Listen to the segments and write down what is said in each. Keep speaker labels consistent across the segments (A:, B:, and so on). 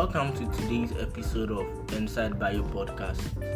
A: welcome to today's episode of Inside Bio Podcast.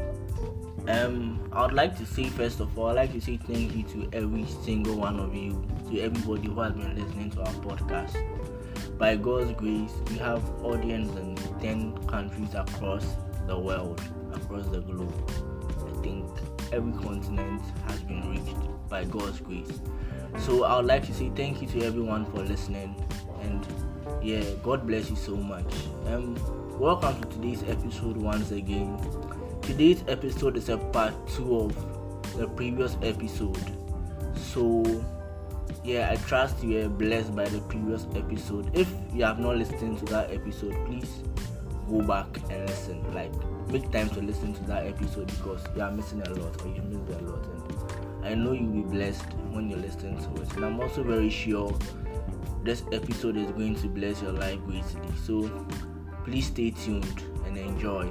A: I would like to say, first of all, I'd like to say thank you to every single one of you, to everybody who has been listening to our podcast. By God's grace, we have audience in 10 countries across the world, across the globe. I think every continent has been reached by God's grace. So I would like to say thank you to everyone for listening, and God bless you so much. Welcome to today's episode once again. Today's episode is a part 2 of the previous episode. So I trust you are blessed by the previous episode. If you have not listened to that episode, please go back and listen. Make time to listen to that episode because you are missing a lot, or you missed a lot. And I know you'll be blessed when you listen to it. And I'm also very sure this episode is going to bless your life greatly. So please stay tuned and enjoy.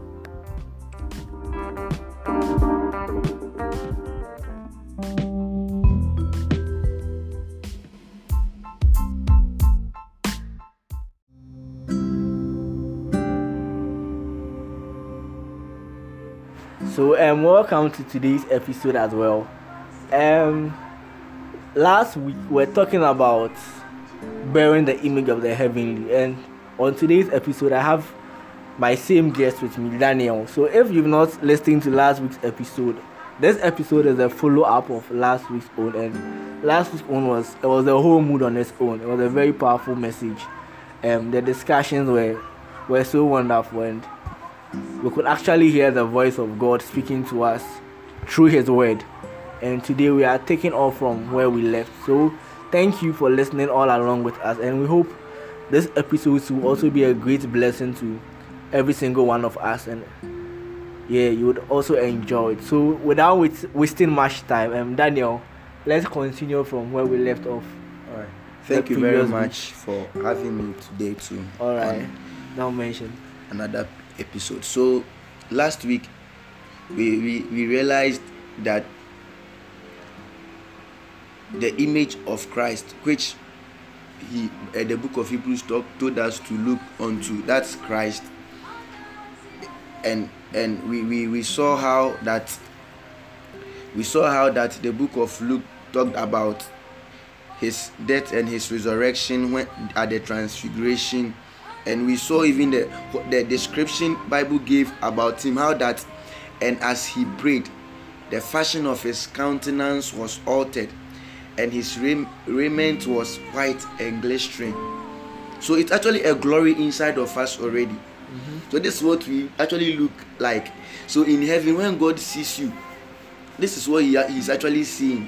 A: So welcome to today's episode as well. Last week we were talking about bearing the image of the heavenly, and on today's episode I have my same guest with me, Daniel. So if you've not listened to last week's episode, this episode is a follow-up of last week's own, and last week's own was a whole mood on its own. It was a very powerful message. The discussions were so wonderful, and we could actually hear the voice of God speaking to us through His word. And today we are taking off from where we left. So thank you for listening all along with us, and we hope this episode will also be a great blessing to every single one of us, and you would also enjoy it. So without wasting much time, Daniel, let's continue from where we left off.
B: All right. Thank you very much for having me today too.
A: All right. Now mention
B: another episode. So last week we realized that the image of Christ, which the book of Hebrews told us to look onto, that's Christ, and we saw how that the book of Luke talked about his death and his resurrection when at the transfiguration, and we saw even the description Bible gave about him, how that, and as he prayed, the fashion of his countenance was altered, and his raiment was white and glistering. So it's actually a glory inside of us already. Mm-hmm. So this is what we actually look like. So in heaven, when God sees you, this is what he's actually seeing.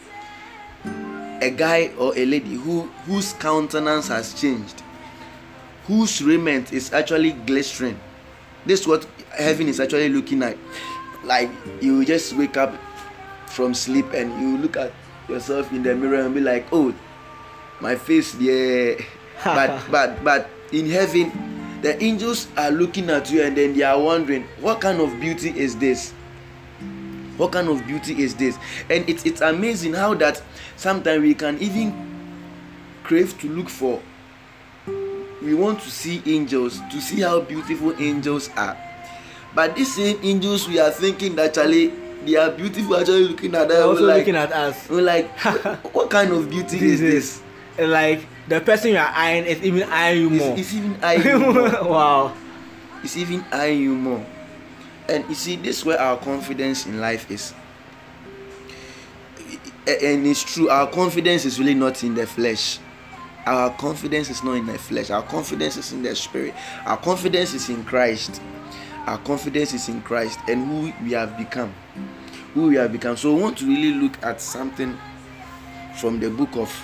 B: A guy or a lady whose countenance has changed, whose raiment is actually glistering. This is what heaven is actually looking at. Like you just wake up from sleep and you look at yourself in the mirror and be like, oh, my face, yeah. but in heaven, the angels are looking at you, and then they are wondering, what kind of beauty is this? What kind of beauty is this? And it's amazing how that sometimes we can even crave to look for. We want to see angels, to see how beautiful angels are. But these same angels, we are thinking that actually they are beautiful, actually looking at us.
A: Also looking at us.
B: We're like, what kind of beauty is this?
A: Like the person you are eyeing is even eyeing you more.
B: It's even eyeing you more.
A: Wow.
B: It's even eyeing you more. And you see, this is where our confidence in life is. And it's true, our confidence is really not in the flesh. Our confidence is not in the flesh. Our confidence is in the spirit. Our confidence is in Christ. Our confidence is in Christ and who we have become. Who we have become. So we want to really look at something from the book of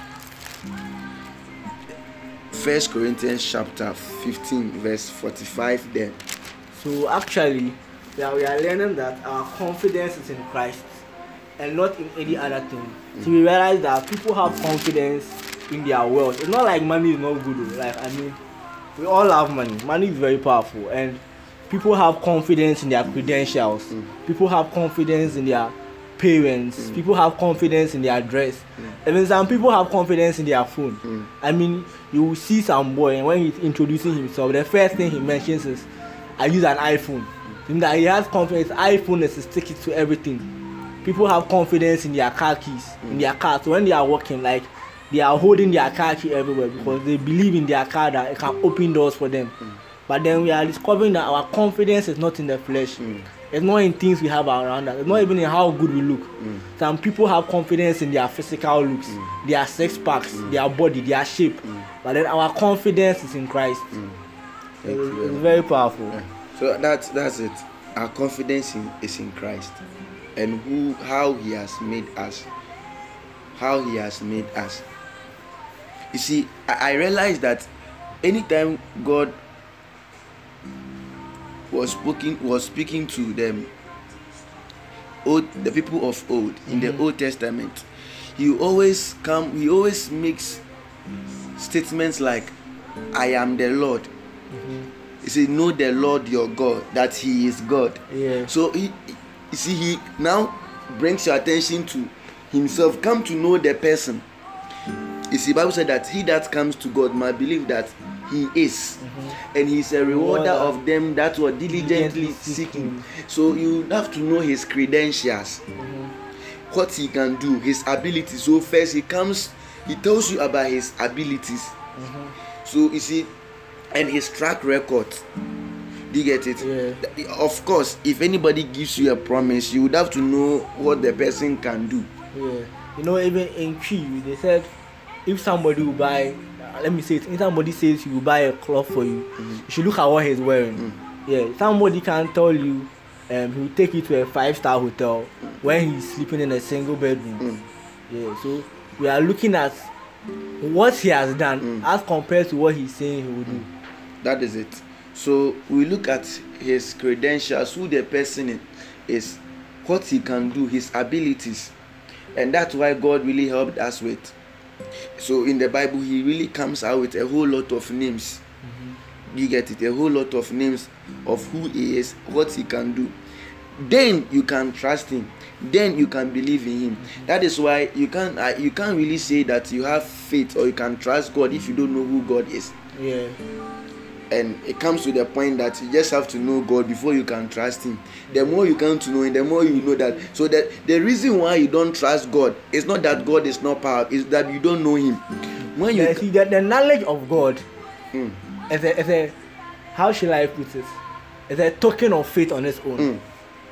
B: 1 Corinthians chapter 15 verse 45 there.
A: So actually, we are learning that our confidence is in Christ and not in any other thing. So we realize that people have confidence in their wealth. It's not like money is not good. We all have money. Money is very powerful, and people have confidence in their credentials. People have confidence in their parents. People have confidence in their dress. Even some people have confidence in their phone. I mean, you will see some boy, and when he's introducing himself, the first thing he mentions is, "I use an iPhone." That he has confidence. iPhone is sticky to everything. People have confidence in their car keys, in their car. So when they are walking, like, they are holding their car key everywhere because they believe in their car that it can open doors for them. But then we are discovering that our confidence is not in the flesh. It's not in things we have around us. It's not even in how good we look. Some people have confidence in their physical looks, their sex packs, their body, their shape. But then our confidence is in Christ. It's very powerful.
B: Yeah. So that's it. Our confidence is in Christ, and how He has made us. How He has made us. You see, I realized that anytime God was speaking to them, the people of old in the Old Testament, He always makes statements like, "I am the Lord." He said, "Know the Lord your God, that He is God."
A: Yeah.
B: So He now brings your attention to Himself. Come to know the person. You see, Bible said that he that comes to God must believe that He is, and He's a rewarder of them that were diligently seeking. So you have to know His credentials, what He can do, His abilities. So first He tells you about His abilities. So you see, and His track record. Do you get it?
A: Yeah.
B: Of course, if anybody gives you a promise, you would have to know what the person can do.
A: Yeah. You know, even in Tree, they said, if somebody will buy, let me say it, if somebody says he will buy a cloth for you, you should look at what he's wearing. Yeah, somebody can tell you he will take you to a 5-star hotel when he's sleeping in a single bedroom. Yeah, so we are looking at what he has done as compared to what he's saying he will do.
B: That is it. So we look at his credentials, who the person is, what he can do, his abilities, and that's why God really helped us with. So in the Bible, He really comes out with a whole lot of names. You get it? A whole lot of names of who He is, what He can do. Then you can trust Him. Then you can believe in Him. That is why you can't really say that you have faith or you can trust God if you don't know who God is.
A: Yeah.
B: And it comes to the point that you just have to know God before you can trust Him. The more you come to know Him, the more you know that. So that the reason why you don't trust God is not that God is not powerful, it's that you don't know Him. When you
A: see that the knowledge of God is a how shall I put it? It's a token of faith on its own.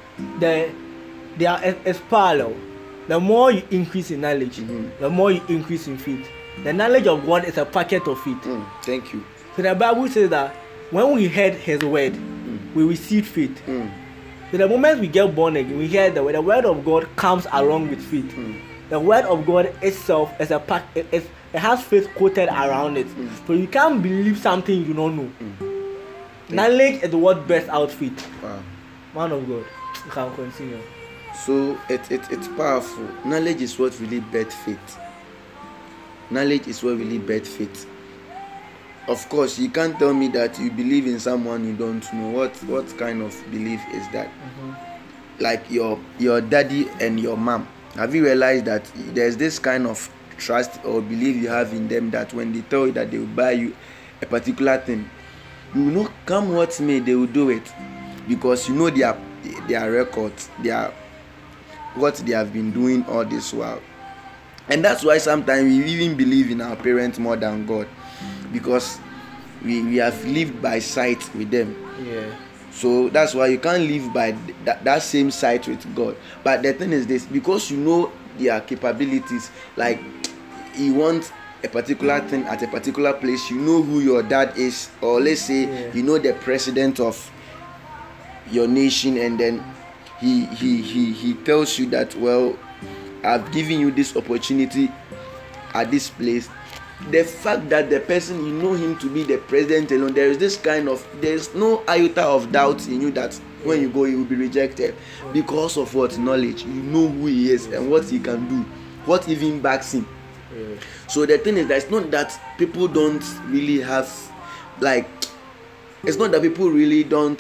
A: It's parallel. The more you increase in knowledge, the more you increase in faith. The knowledge of God is a packet of faith.
B: Thank you.
A: So the Bible says that when we heard His word, we received faith. So the moment we get born again, we hear the word of God comes along with faith. The word of God itself is a pack. It has faith coated around it. So you can't believe something you don't know. Knowledge is what births out faith.
B: Wow.
A: Man of God, you can continue.
B: So it's powerful. Knowledge is what really births faith. Knowledge is what really births faith. Of course, you can't tell me that you believe in someone you don't know. What kind of belief is that? Like your daddy and your mom. Have you realized that there's this kind of trust or belief you have in them that when they tell you that they will buy you a particular thing, you will know, come what may, they will do it, because you know their records, what they have been doing all this while. And that's why sometimes we even believe in our parents more than God, because we have lived by sight with them.
A: Yeah.
B: So that's why you can't live by that same sight with God. But the thing is this, because you know their capabilities, like you want a particular thing at a particular place, you know who your dad is, or let's say you know the president of your nation, and then he tells you that, well, I've given you this opportunity at this place. The fact that the person, you know him to be the president alone, there's no iota of doubt in you that when you go he will be rejected, because of what? Knowledge. You know who he is and what he can do, what even backs him. So the thing is that it's not that people don't really have, like, it's not that people really don't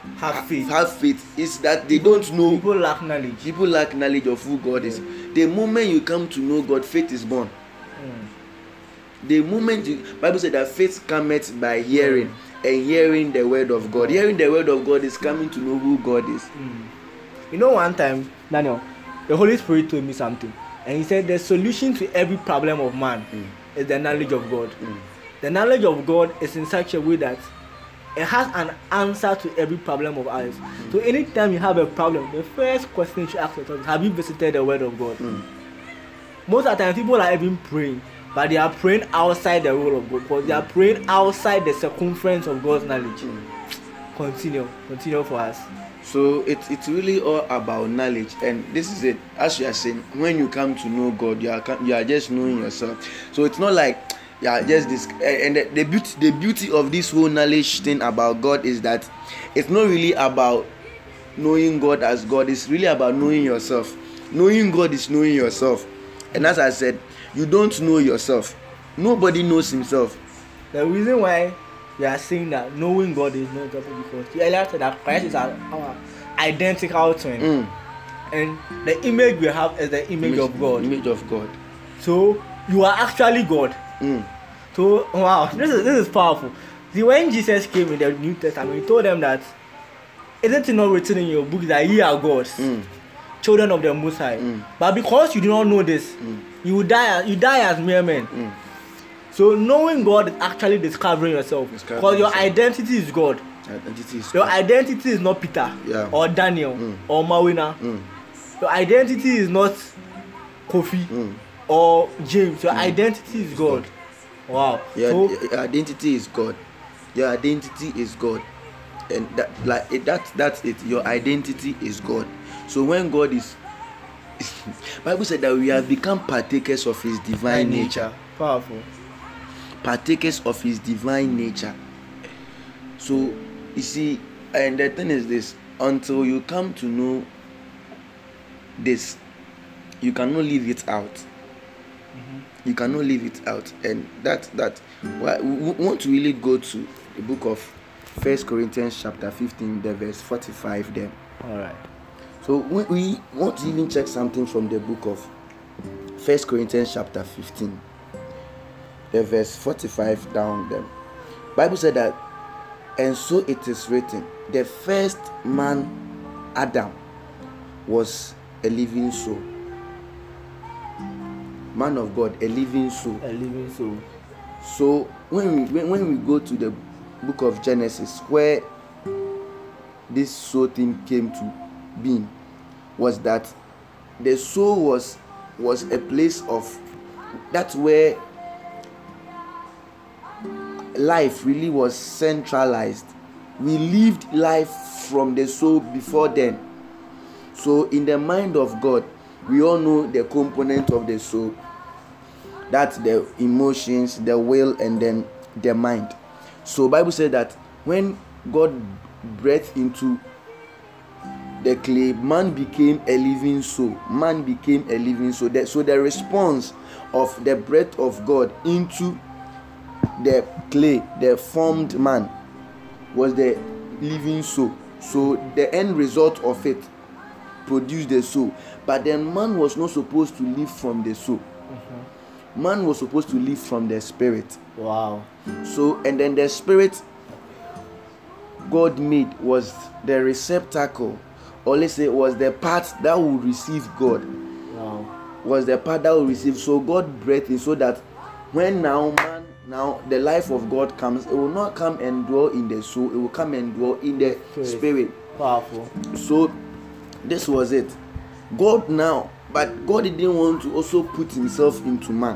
A: have faith.
B: Have faith is that they don't know.
A: People lack knowledge.
B: People lack knowledge of who God is. The moment you come to know God, faith is born. The moment Bible said that faith cometh by hearing, and hearing the word of God. Hearing the word of God is coming to know who God is.
A: You know, one time, Daniel, the Holy Spirit told me something, and he said the solution to every problem of man is the knowledge of God. The knowledge of God is in such a way that it has an answer to every problem of ours. So anytime you have a problem, the first question you should ask yourself is, have you visited the word of God? Most of the time, people are even praying, but they are praying outside the will of God, because they are praying outside the circumference of God's knowledge. Continue for us.
B: So it's really all about knowledge, and this is it. As you are saying, when you come to know God, you are just knowing yourself. So it's not like just this. And the beauty of this whole knowledge thing about God is that it's not really about knowing God as God. It's really about knowing yourself. Knowing God is knowing yourself. And as I said, you don't know yourself. Nobody knows himself.
A: The reason why we are saying that knowing God is not just because you earlier said that Christ is our identical twin, and the image we have is the image of God.
B: Image of God.
A: So you are actually God. So wow, this is powerful. See, when Jesus came in the New Testament, he told them that, isn't it not written in your book that ye are gods, children of the Most High? But because you do not know this, you die as mere men. So knowing God is actually discovering yourself, because your identity is God. Your identity is not Peter or Daniel or Mawina. Your identity is not Kofi or James. Your identity is God. Wow.
B: Your identity is God. Your identity is God, and that's it. Your identity is God. So when God is Bible said that we have become partakers of his divine nature.
A: Powerful.
B: Partakers of his divine nature. So you see, and the thing is this, until you come to know this, you cannot leave it out. You cannot leave it out. And that why we want to really go to the book of 1 Corinthians chapter 15, the verse 45 there.
A: All right.
B: So we want to even check something from the book of 1 Corinthians chapter 15, the verse 45 down there. Bible said that, and so it is written, the first man, Adam, was a living soul. Man of God, a living soul.
A: A living soul.
B: So when we go to the book of Genesis, where this soul thing came to being, was that the soul was a place of, that's where life really was centralized. We lived life from the soul before then. So in the mind of God, we all know the component of the soul. That's the emotions, the will, and then the mind. So Bible said that when God breathed into the clay, man became a living soul. Man became a living soul. So the response of the breath of God into the clay, the formed man, was the living soul. So the end result of it produced the soul. But then man was not supposed to live from the soul. Man was supposed to live from the spirit.
A: Wow.
B: So, and then the spirit God made was the receptacle, or let's say was the part that will receive God.
A: Wow.
B: Was the part that will receive. So God breathed in, so that when now the life of God comes, it will not come and dwell in the soul, it will come and dwell in the spirit.
A: Powerful.
B: So this was it. God now, but God didn't want to also put himself into man.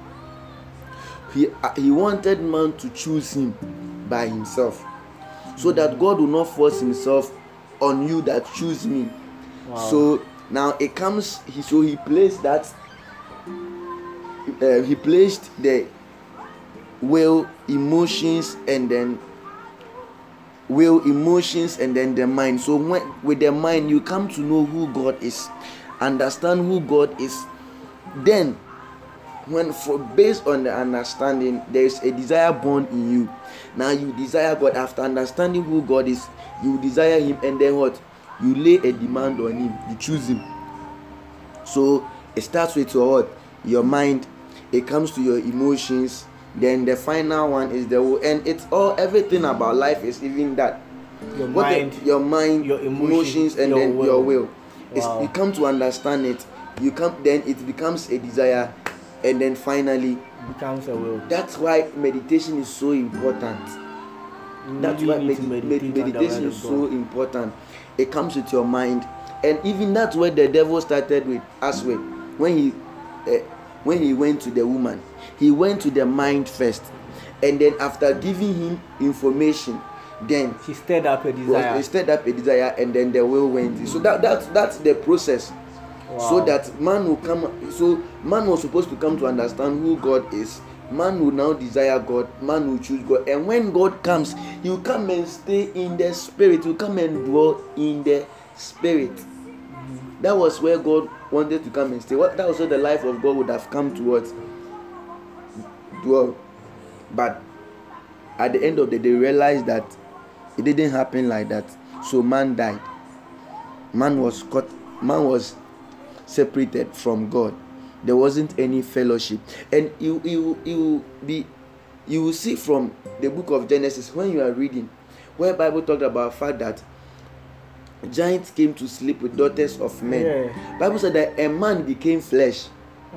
B: He wanted man to choose him by himself, so that God will not force himself on you that choose me.
A: Wow.
B: So now it comes. He placed that. He placed the will, emotions, and then the mind. So with the mind, you come to know who God is, understand who God is. Then based on the understanding, there is a desire born in you. Now you desire God. After understanding who God is, you desire Him, and then what? You lay a demand on Him. You choose Him. So it starts with your what? Your mind. It comes to your emotions. Then the final one is the will. And it's all, everything about life is even that.
A: Your mind,
B: your emotions, and then your will.
A: Wow.
B: You come to understand it. Then it becomes a desire, and then finally
A: becomes a will.
B: That's why meditation is so important. That's why meditation is so important. It comes with your mind, and even that's where the devil started with as well. When he went to the woman, he went to the mind first, and then after giving him information, then
A: he stirred up a desire.
B: And then the will went in. So that's the process. Wow. So that man will come. So man was supposed to come to understand who God is. Man will now desire God. Man will choose God. And when God comes, He will come and stay in the spirit. He will come and dwell in the spirit. Mm-hmm. That was where God wanted to come and stay. That was where the life of God would have come towards. Dwell. But at the end of the day, realized that it didn't happen like that. So man died. Man was separated from God. There wasn't any fellowship. And you will see from the book of Genesis, when you are reading, where Bible talked about the fact that giants came to sleep with daughters of men. Yeah. Bible said that a man became flesh.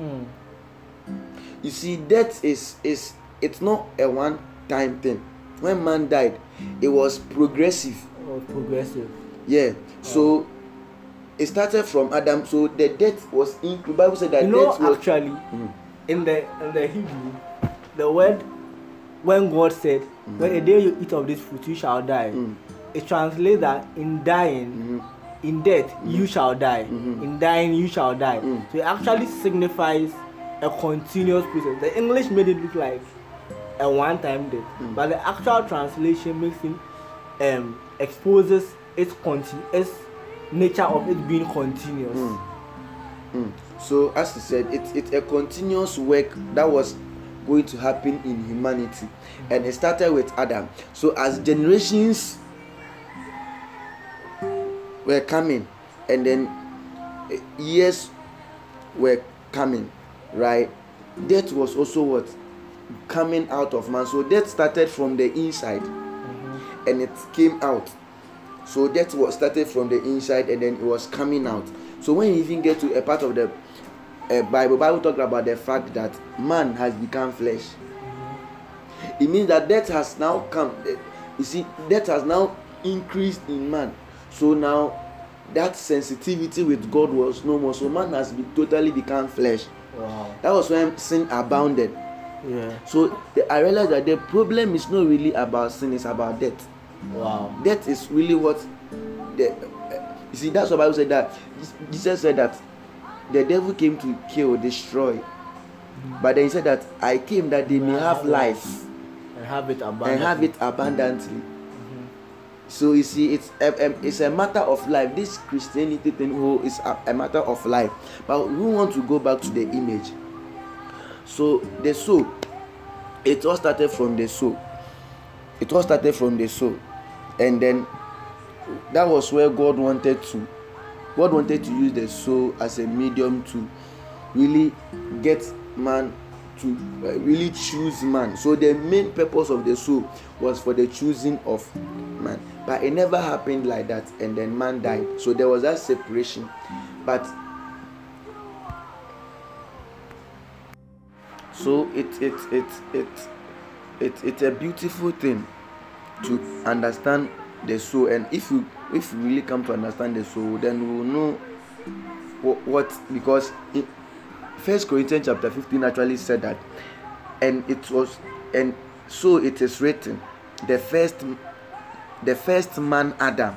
B: You see, death is it's not a one-time thing. When man died, it was progressive. Yeah. So it started from Adam. So the death was included. Bible said that death was
A: actually in the Hebrew, the word when God said, "When the day you eat of this fruit, you shall die." It translates that in dying, in death, you shall die. In dying, you shall die. So it actually signifies a continuous process. The English made it look like a one-time death, but the actual translation makes it exposes its nature of it being continuous.
B: So as you said, it's a continuous work that was going to happen in humanity, and it started with Adam. So as generations were coming, and then years were coming, right? Death was also what? Coming out of man. So death started from the inside, and it came out. So death was started from the inside, and then it was coming out. So when you even get to a part of the Bible talks about the fact that man has become flesh. It means that death has now come. You see, death has now increased in man. So now that sensitivity with God was no more. So man has totally become flesh.
A: Wow.
B: That was when sin abounded.
A: Yeah.
B: So I realized that the problem is not really about sin, it's about death.
A: Wow.
B: Death is really what you see. That's what the Bible said, that Jesus said that the devil came to kill, destroy, but then he said that I came that they may have life
A: and have it abundantly.
B: So you see, it's a matter of life. This Christianity thing is a matter of life. But we want to go back to the image. So the soul, it all started from the soul. And then that was where God wanted to use the soul as a medium to really get man to really choose man. So the main purpose of the soul was for the choosing of man. But it never happened like that, and then man died. So there was that separation. But so it's a beautiful thing to understand the soul, and if we really come to understand the soul, then we will know what because in 1 Corinthians chapter 15 actually said that, and so it is written, the first man Adam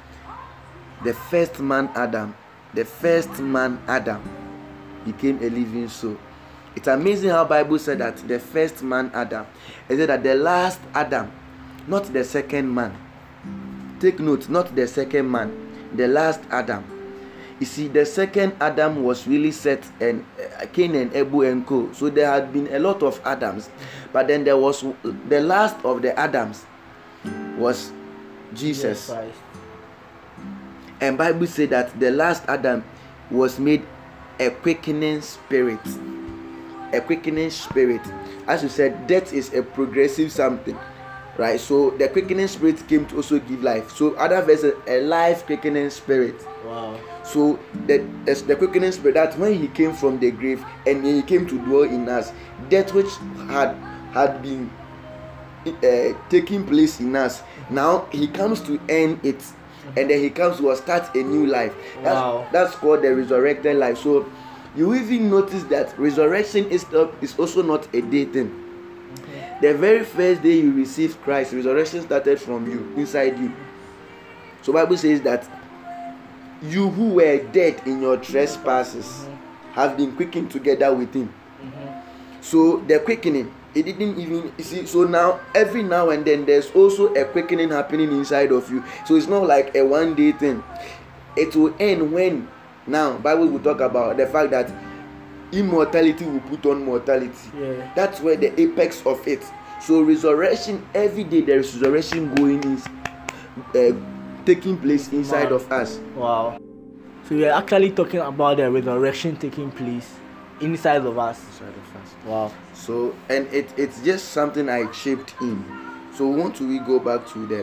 B: became a living soul. It's amazing how Bible said that the first man Adam, it said that the last Adam, not the second man. Take note, not the second man, the last Adam. you see, the second Adam was really set, and Cain and Abel and co. So there had been a lot of Adams, but then there was the last of the Adams was Jesus.
A: Christ.
B: And Bible said that the last Adam was made a quickening spirit. A quickening spirit. As you said, death is a progressive something, right? So the quickening spirit came to also give life. So other verses, a life quickening spirit.
A: Wow.
B: So the quickening spirit, that when he came from the grave and he came to dwell in us, death which had been taking place in us, now he comes to end it, and then he comes to start a new life. That's called the resurrected life. So you even notice that resurrection is also not a day thing. The very first day you received Christ, resurrection started from you, inside you. So Bible says that you who were dead in your trespasses have been quickened together with him. So the quickening, it didn't even, you see, so now every now and then there's also a quickening happening inside of you. So it's not like a one day thing. It will end when, now Bible will talk about the fact that immortality will put on mortality. That's where the apex of it. So resurrection, every day there is resurrection going in, taking place inside of us.
A: Wow. So we are actually talking about the resurrection taking place inside of us. Wow.
B: So, and it's just something I shaped in. So won't we go back to the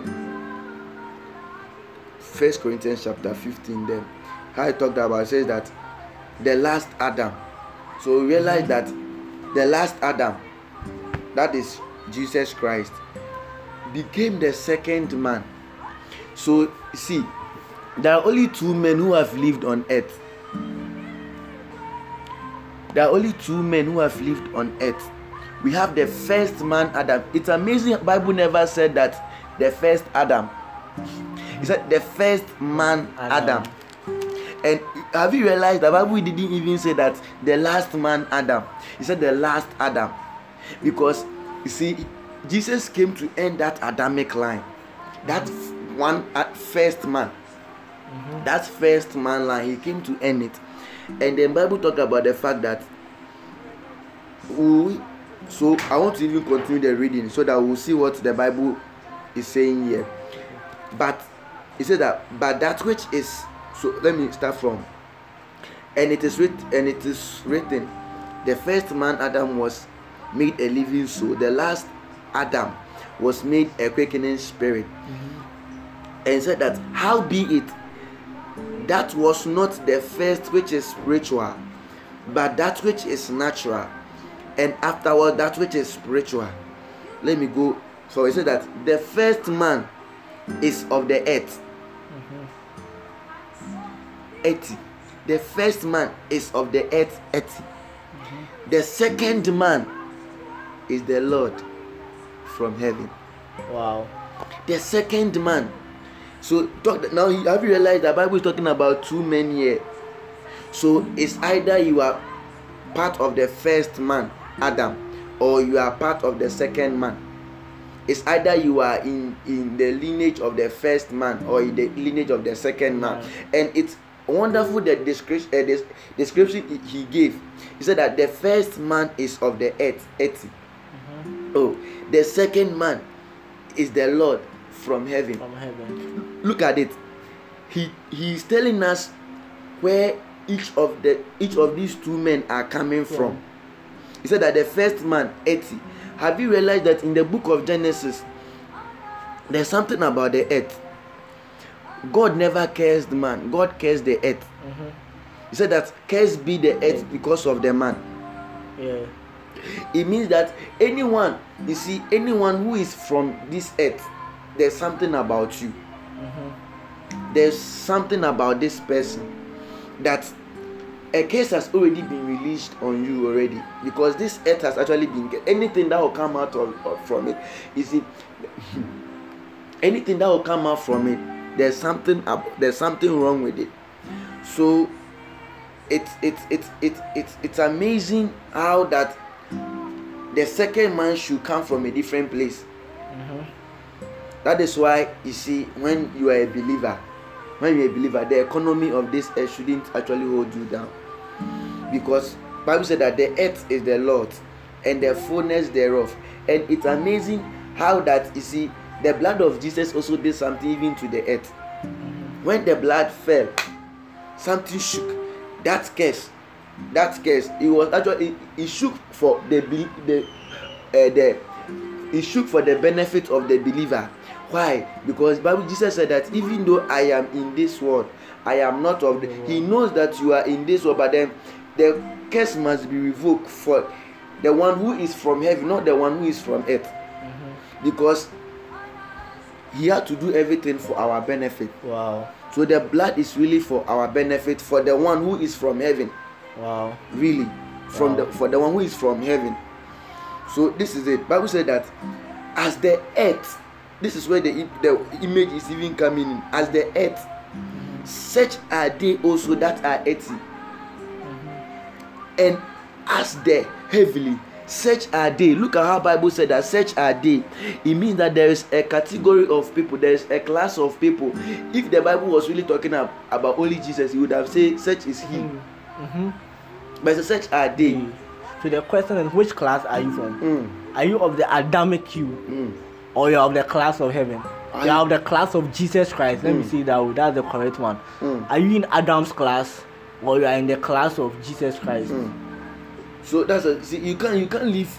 B: 1 Corinthians chapter 15 then? How I talked about, it says that the last Adam. So we realize that the last Adam, that is Jesus Christ, became the second man. So see, there are only two men who have lived on earth. There are only two men who have lived on earth. We have the first man, Adam. It's amazing, the Bible never said that the first Adam. It said the first man, Adam. And have you realized the Bible didn't even say that the last man, Adam? It said the last Adam. Because, you see, Jesus came to end that Adamic line. That one first man. That first man line, he came to end it. And then Bible talk about the fact that so I want to even continue the reading so that we'll see what the Bible is saying here. But it said that, but that which is, so let me start from, and it is written, the first man Adam was made a living soul, the last Adam was made a quickening spirit. And said that, how be it, that was not the first which is spiritual, but that which is natural, and afterward that which is spiritual. Let me go. So it said that the first man is of the earth. 80. The first man is of the earth. 80. The second man is the Lord from heaven.
A: Wow.
B: The second man. So now have you realized the Bible is talking about two men here? So it's either you are part of the first man, Adam, or you are part of the second man. It's either you are in the lineage of the first man or in the lineage of the second man. And it's wonderful that description he gave. He said that the first man is of the earth, 80. Oh, the second man is the Lord from heaven. Look at it. He is telling us where each of these two men are coming from. He said that the first man, 80. Have you realized that in the book of Genesis, there's something about the earth? God never cursed man. God cursed the earth. He said that curse be the earth because of the man. It means that anyone, you see, anyone who is from this earth, there's something about you. There's something about this person that a case has already been released on you already, because this earth has actually been, anything that will come out from it, you see, anything that will come out from it, there's something wrong with it. So it's amazing how that the second man should come from a different place. That is why, you see, when you are a believer, when you're a believer, the economy of this earth shouldn't actually hold you down, because Bible said that the earth is the Lord and the fullness thereof. And it's amazing how that, you see, the blood of Jesus also did something even to the earth. When the blood fell, something shook. That curse, it was actually, it shook for it shook for the benefit of the believer. Why? Because Bible, Jesus said that even though I am in this world, I am not of the. He knows that you are in this world, but then the curse must be revoked for the one who is from heaven, not the one who is from earth. Because he had to do everything for our benefit.
A: Wow.
B: So the blood is really for our benefit, for the one who is from heaven.
A: Wow.
B: Really, for the one who is from heaven. So this is it. Bible said that as the earth, this is where the image is even coming in. As the earth, such are they also that are earthy. And as the heavenly, such are they. Look at how Bible said that such are they. It means that there is a category of people, there is a class of people. If the Bible was really talking about only Jesus, he would have said such is he. But such are they.
A: So the question is, which class are you from? Are you of the Adamic queue, or you're of the class of heaven? You're of the class of Jesus Christ. Let me see that. That's the correct one. Are you in Adam's class, or you are in the class of Jesus Christ?
B: So see, you can't live.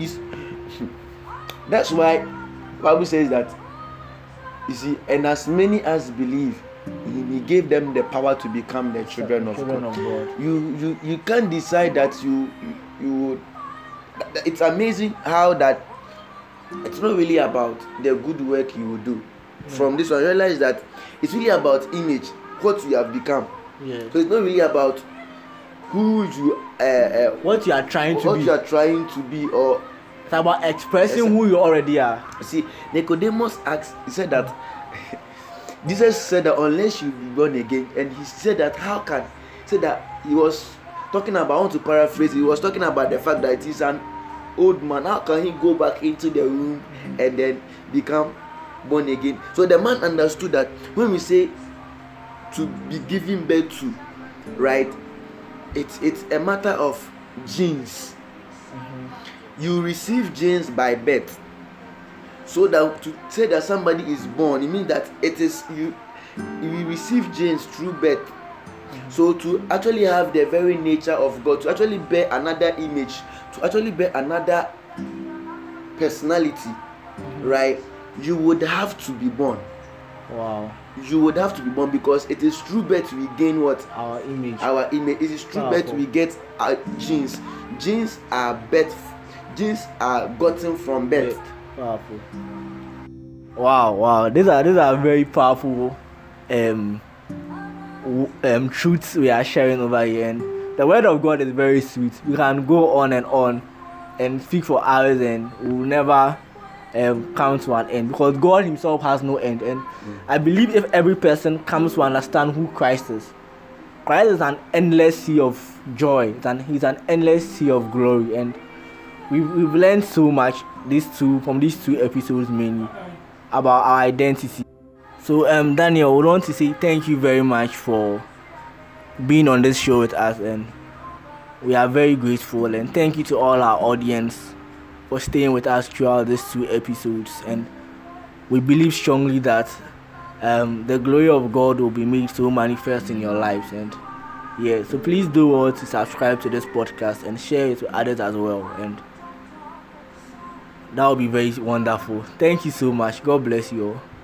B: That's why Bible says that, you see, and as many as believe, he gave them the power to become the children of God. You can't decide that you would. It's amazing how that it's not really about the good work you will do. From this one, I realize that it's really about image, what you have become. So it's not really about who you
A: what you are trying
B: to be, or
A: it's about expressing who you already are.
B: See, Nicodemus asked, he said that Jesus said that unless you be born again, and he said that how can, he said that he was talking about, I want to paraphrase, he was talking about the fact that he's an old man. How can he go back into the room and then become born again? So the man understood that when we say to be given birth to, right, it's a matter of genes. You receive genes by birth. So that to say that somebody is born, it means that it is you receive genes through birth. So to actually have the very nature of God, to actually bear another image, to actually bear another personality, right, you would have to be born.
A: Wow.
B: You would have to be born, because it is through birth we gain what?
A: Our image.
B: It is through birth we get our genes. Genes are gotten from birth.
A: Powerful. Wow. These are very powerful truths we are sharing over here, and the word of God is very sweet. We can go on and speak for hours, and we will never come to an end, because God himself has no end. And I believe if every person comes to understand who Christ is an endless sea of joy, he's an endless sea of glory. And we've learned so much from these two episodes, mainly about our identity. So Daniel, we want to say thank you very much for being on this show with us, and we are very grateful. And thank you to all our audience for staying with us throughout these two episodes. And we believe strongly that the glory of God will be made so manifest in your lives. And so please do well to subscribe to this podcast and share it with others as well, and that will be very wonderful. Thank you so much. God bless you all.